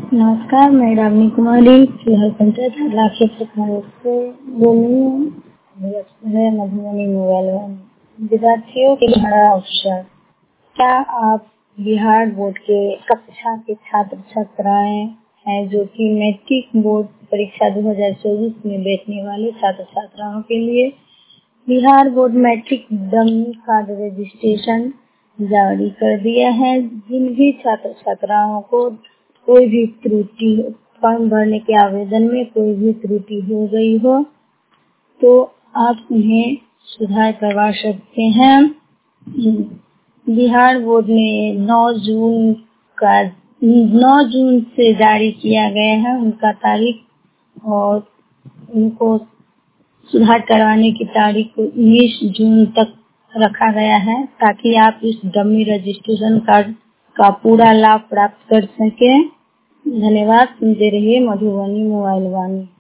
नमस्कार, मैं रावनी कुमारी फिलहाल पंचायत हरला क्षेत्र से बोल रही हूँ। है मधुबनी मोबाइल वन। विद्यार्थियों के लिए बड़ा अवसर। क्या आप बिहार बोर्ड के कक्षा के छात्र छात्राएं हैं जो कि मैट्रिक बोर्ड परीक्षा 2024 में बैठने वाले छात्र छात्राओं के लिए Bihar board matric dummy card registration जारी कर दिया है। जिन भी छात्र छात्राओं को कोई भी त्रुटि फॉर्म भरने के आवेदन में कोई भी त्रुटि हो गई हो तो आप उन्हें सुधार करवा सकते हैं। बिहार बोर्ड ने 9 जून से जारी किया गया है उनका तारीख, और उनको सुधार करवाने की तारीख को 19 जून तक रखा गया है ताकि आप इस डमी रजिस्ट्रेशन कार्ड का पूरा लाभ प्राप्त कर सकें। धन्यवाद। सुनते रहिए मधुबनी मोबाइल वाणी।